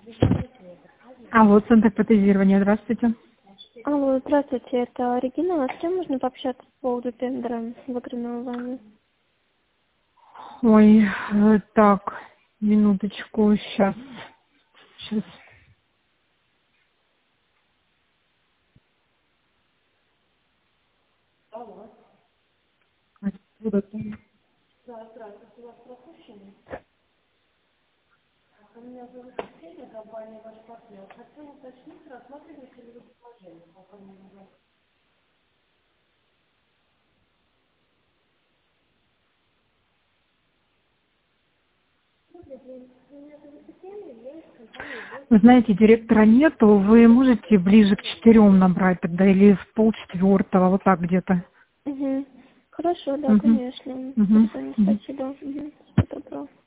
Алло, центр протезирования, здравствуйте. Алло, здравствуйте, это Регина. С кем можно пообщаться по поводу тендера, выигранного вами? Ой, так, минуточку, сейчас. Откуда там? Вы знаете, директора нету, вы можете ближе к 4 набрать тогда или в 3:30, вот так где-то. Угу. Хорошо, да, Угу. конечно. Угу. Перезвоню. Угу. Спасибо. Угу. Всего доброго.